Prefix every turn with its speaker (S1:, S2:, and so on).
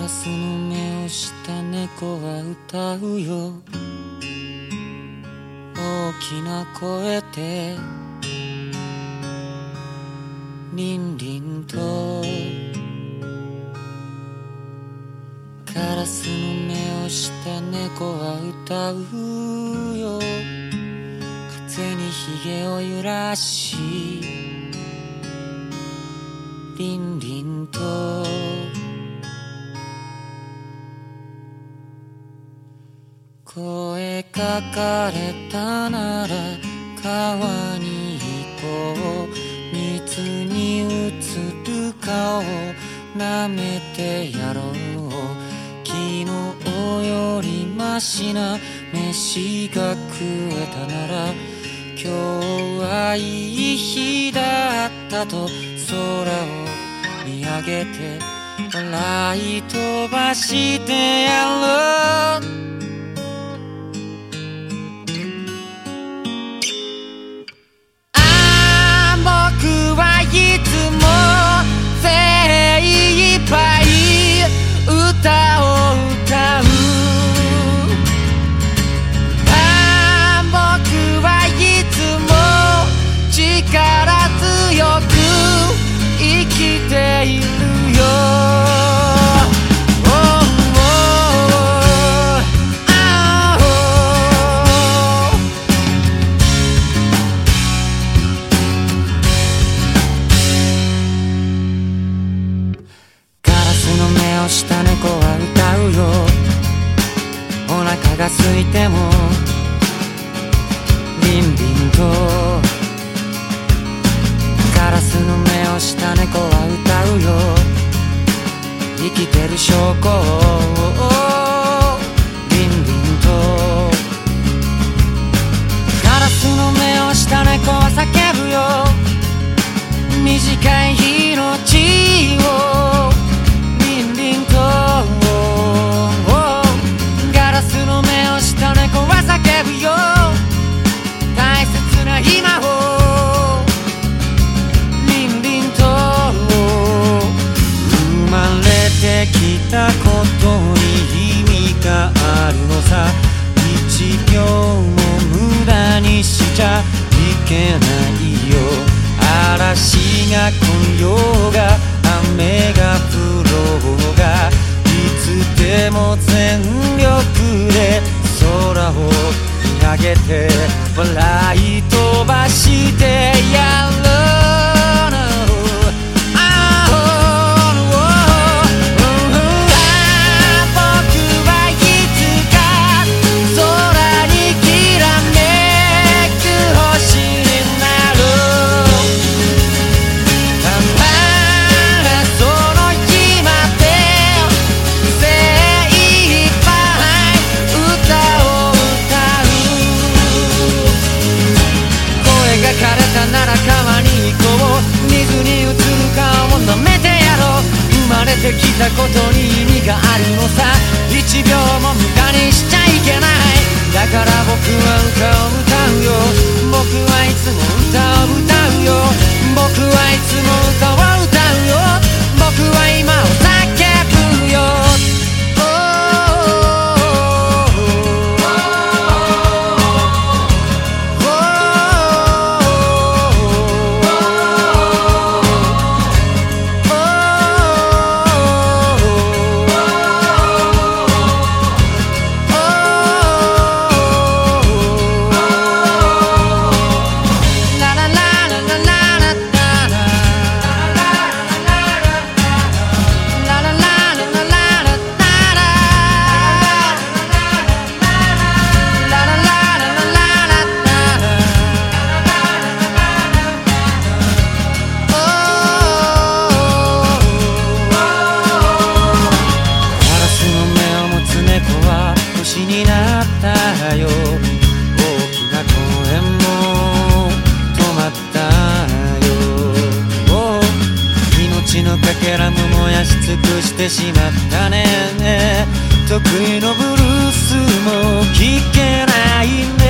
S1: ラスの目をした猫は歌うよ、大きな声でリンリンと。ガラスの目をした猫は歌うよ、風にひげを揺らしリンリンと。声かかれたなら川に行こう、水に映る顔舐めてやろう。昨日よりマシな飯が食えたなら今日はいい日だったと空を見上げて笑い飛ばしてやろう。僕はいつも精一杯歌を歌う。僕はいつも力強く生きているよ。した猫は歌うよ、お腹が空いてもリンリンと。ガラスの目をした猫は歌うよ、生きてる証拠をリンリンと。ガラスの目をした猫は叫ぶよ、短い命をガラスの目をした猫は叫ぶよ、大切な今をリンリンと。生まれてきたことに意味があるのさ、一秒も無駄にしちゃいけないよ。嵐が来ようが雨が降ろうがいつでも全力で空を見上げて笑い飛ばしてやろう。生まれてきたことに意味があるのさ、一秒も無駄にしちゃいけない。だから僕は歌を歌うよ、僕はいつも歌を歌うよ、僕はいつも歌を歌うよ、僕は今を叫ぶよ。になったよ、大きな声も止まったよ。命のかけらも燃やし尽くしてしまったね。得意のブルースも聞けないね。